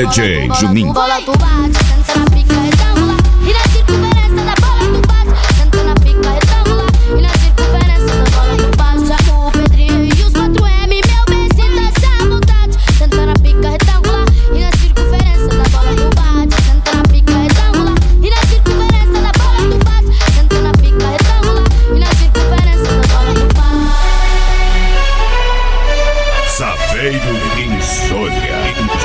DJ Juninho. Bola tu bate, senta na pica retangular e na circunferência da bola tu bate. Senta na pica retangular e na circunferência da bola tu bate. Chama o Pedrinho e os 4M, meu bem, sinta essa vontade. Senta na pica retangular e na circunferência da bola tu bate. Senta na pica retangular e na circunferência da bola tu bate. Senta na pica retangular e na circunferência da bola tu bate. Saveiro Insônia.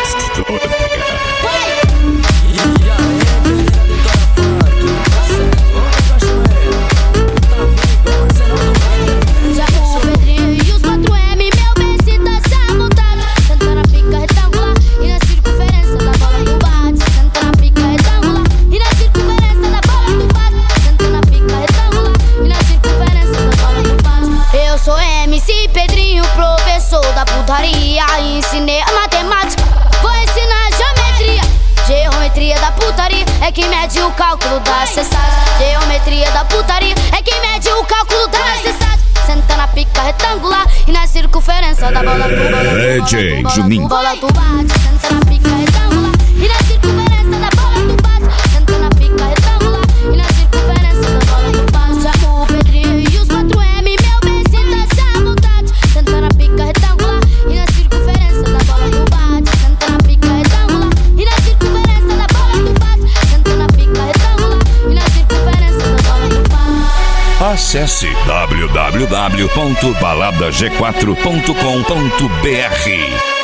MC Pedrinho, professor da putaria. Ensinei a matemática, vou ensinar geometria. Geometria da putaria é quem mede o cálculo da cessagem. Geometria da putaria é quem mede o cálculo da cessagem. Senta na pica retangular e na circunferência da bola tu bate. DJ Juninho. Bola tu bate, senta na pica retangular e na circunferência da bola tu bate. Senta na pica retangular e na circunferência da bola tu bate. Chama o Pedrinho e os 4M, meu bem, sinta essa vontade. Senta na pica retangular e na circunferência da bola tu bate. Senta na pica retangular e na circunferência da bola tu bate. Senta na pica retangular e na circunferência da bola tu bate. Acesse www.baladag4.com.br